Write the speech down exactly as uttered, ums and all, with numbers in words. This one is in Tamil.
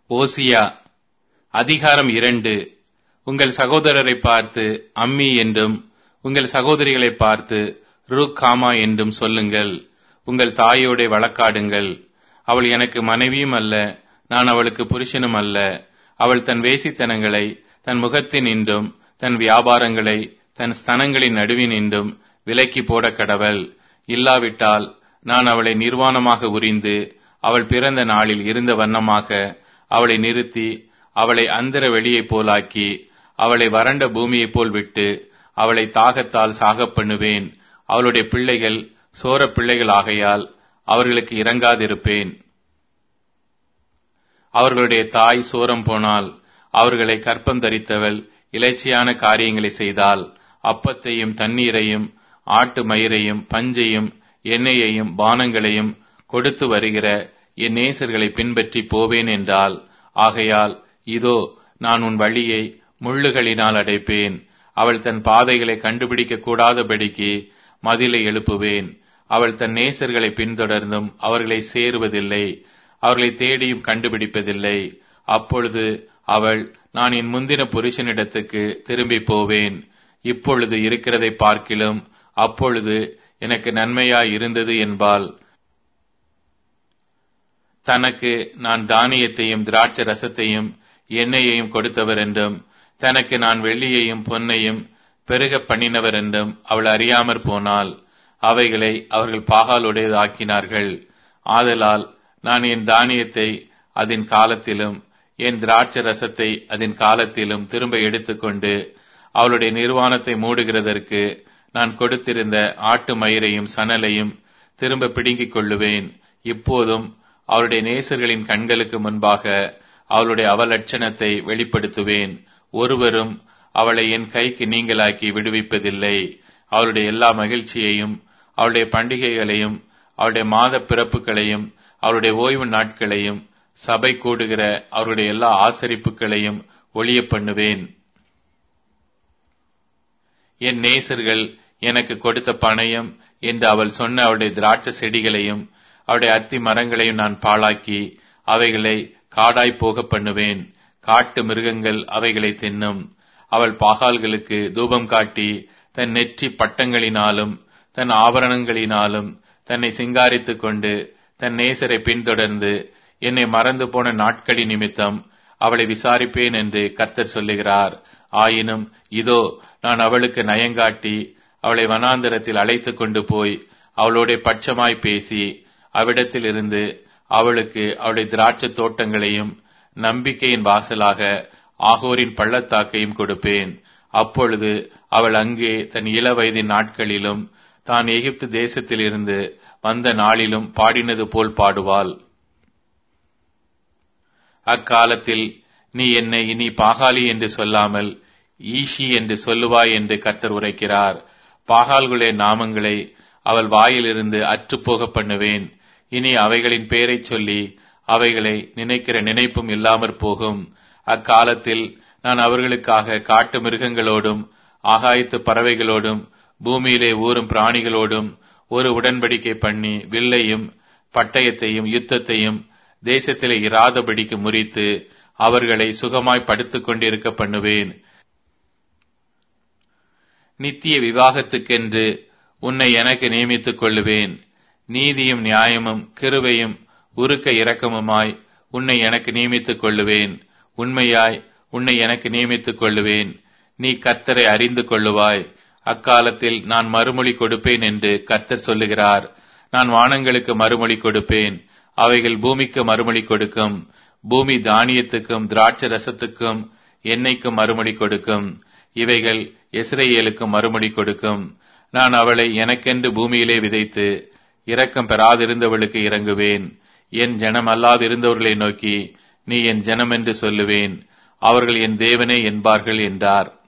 ஓசியா அதிகாரம் இரண்டு. உங்கள் சகோதரரை பார்த்து அம்மி என்றும் உங்கள் சகோதரிகளை பார்த்து ரூக்காமா என்றும் சொல்லுங்கள். உங்கள் தாயோடே வழக்காடுங்கள். அவள் எனக்கு மனைவியும் அல்ல, நான் அவளுக்கு புருஷனும் அல்ல. அவள் தன் வேசித்தனங்களை தன் முகத்தினின்றும் தன் வியாபாரங்களை தன் ஸ்தனங்களின் நடுவினின்றும் விலக்கி போட கடவள். இல்லாவிட்டால் நான் அவளை நிர்வாணமாக உரிந்து அவள் பிறந்த நாளில் இருந்த வண்ணமாக அவளை நிறுத்தி அவளை அந்தர வெளியைப் போலாக்கி அவளை வறண்ட பூமியைப் போல் விட்டு அவளை தாகத்தால் சாகப் பண்ணுவேன். அவளுடைய பிள்ளைகள் சோர பிள்ளைகள் ஆகையால் அவர்களுக்கு இரங்காதிருப்பேன். அவர்களுடைய தாய் சோரம் போனால் அவர்களை கற்பம் தரித்தவள் இலைச்சியான காரியங்களை செய்தால் அப்பத்தையும் தண்ணீரையும் ஆட்டு மயிரையும் பஞ்சையும் எண்ணெயையும் பானங்களையும் கொடுத்து வருகிற என் நேசர்களை பின்பற்றி போவேன் என்றால், ஆகையால் இதோ நான் உன் வழியை முள்ளுகளினால் அடைப்பேன். அவள் தன் பாதைகளை கண்டுபிடிக்க கூடாதபடிக்கு மதிலை எழுப்புவேன். அவள் தன் நேசர்களை பின்தொடர்ந்தும் அவர்களை சேருவதில்லை, அவர்களை தேடியும் கண்டுபிடிப்பதில்லை. அப்பொழுது அவள், நான் என் முந்தின புருஷனிடத்துக்கு திரும்பி போவேன், இப்பொழுது இருக்கிறதை பார்க்கிலும் அப்பொழுது எனக்கு நன்மையாய் இருந்தது என்பாள். தனக்கு நான் தானியத்தையும் திராட்சை ரசத்தையும் எண்ணெயையும் கொடுத்தவர் என்றும் தனக்கு நான் வெள்ளியையும் பொன்னையும் பெருக பண்ணினவர் என்றும் அவள் அறியாமற் போனாள். அவைகளை அவர்கள் பாகாலுடையதாக்கினார்கள். ஆதலால் நான் என் தானியத்தை அதன் காலத்திலும் என் திராட்சை ரசத்தை அதன் காலத்திலும் திரும்ப எடுத்துக்கொண்டு அவளுடைய நிர்வாணத்தை மூடுகிறதற்கு நான் கொடுத்திருந்த ஆட்டு மயிரையும் சணலையும் திரும்ப பிடுங்கிக் கொள்ளுவேன். இப்போதும் அவளுடைய நேசர்களின் கண்களுக்கு முன்பாக அவளுடைய அவலட்சணத்தை வெளிப்படுத்துவேன். ஒருவரும் அவளை என் கைக்கு நீங்களாக்கி விடுவிப்பதில்லை. அவளுடைய எல்லா மகிழ்ச்சியையும் அவளுடைய பண்டிகைகளையும் அவளுடைய மாத பிறப்புகளையும் அவளுடைய ஓய்வு நாட்களையும் சபை கூடுகிற அவருடைய எல்லா ஆசரிப்புகளையும் ஒழிய பண்ணுவேன். என் நேசர்கள் எனக்கு கொடுத்த பணயம் என்று அவள் சொன்ன அவளுடைய திராட்சை செடிகளையும் அவருடைய அத்தி மரங்களையும் நான் பாழாக்கி அவைகளை காடாய் போக பண்ணுவேன். காட்டு மிருகங்கள் அவைகளை தின்னும். அவள் பாகால்களுக்கு தூபம் காட்டி தன் நெற்றி பட்டங்களினாலும் தன் ஆபரணங்களினாலும் தன்னை சிங்காரித்துக் கொண்டு தன் நேசரை பின்தொடர்ந்து என்னை மறந்து போன நாட்களின் நிமித்தம் அவளை விசாரிப்பேன் என்று கர்த்தர் சொல்லுகிறார். ஆயினும் இதோ நான் அவளுக்கு நயங்காட்டி அவளை வனாந்தரத்தில் அழைத்து கொண்டு போய் அவளோட பட்சமாய் பேசி அவ்விடத்தில் இருந்து அவளுக்கு அவளுடைய திராட்சை தோட்டங்களையும் நம்பிக்கையின் வாசலாக ஆகோரின் பள்ளத்தாக்கையும் கொடுப்பேன். அப்பொழுது அவள் அங்கே தன் இள வயதின் நாட்களிலும் தான் எகிப்து தேசத்தில் இருந்து வந்த நாளிலும் பாடினது போல் பாடுவாள். அக்காலத்தில் நீ என்னை இனி பாகாலி என்று சொல்லாமல் ஈஷி என்று சொல்லுவாய் என்று கர்த்தர் உரைக்கிறார். பாகால்களுடைய நாமங்களை அவள் வாயிலிருந்து அற்றுப்போக பண்ணுவேன். இனி அவைகளின் பெயரைச் சொல்லி அவைகளை நினைக்கிற நினைப்பும் இல்லாமற் போகும். அக்காலத்தில் நான் அவர்களுக்காக காட்டு மிருகங்களோடும் ஆகாயத்து பறவைகளோடும் பூமியிலே ஊறும் பிராணிகளோடும் ஒரு உடன்படிக்கை பண்ணி வில்லையும் பட்டயத்தையும் யுத்தத்தையும் தேசத்திலே இராதபடிக்கு முறித்து அவர்களை சுகமாய் படுத்துக் கொண்டிருக்க பண்ணுவேன். நித்திய விவாகத்துக்கென்று உன்னை எனக்கு நியமித்துக் கொள்ளுவேன். நீதியும் நியாயமும் கிருபையும் உருக்க இரக்கமுமாய் உன்னை எனக்கு நியமித்துக் கொள்ளுவேன். உண்மையாய் உன்னை எனக்கு நியமித்துக் கொள்ளுவேன். நீ கர்த்தரை அறிந்து கொள்ளுவாய். அக்காலத்தில் நான் மறுமொழி கொடுப்பேன் என்று கர்த்தர் சொல்லுகிறார். நான் வானங்களுக்கு மறுமொழி கொடுப்பேன், அவைகள் பூமிக்கு மறுமொழி கொடுக்கும். பூமி தானியத்துக்கும் திராட்சை ரசத்துக்கும் எண்ணெய்க்கும் மறுமொழி கொடுக்கும். இவைகள் இஸ்ரவேலுக்கும் மறுமொழி கொடுக்கும். நான் அவளை எனக்கென்று பூமியிலே விதைத்து இரக்கம் பெறாதிருந்தவளுக்கு இறங்குவேன். என் ஜனம் அல்லாதிருந்தவர்களை நோக்கி நீ என் ஜனம் என்று சொல்லுவேன், அவர்கள் என் தேவனே என்பார்கள் என்றார்.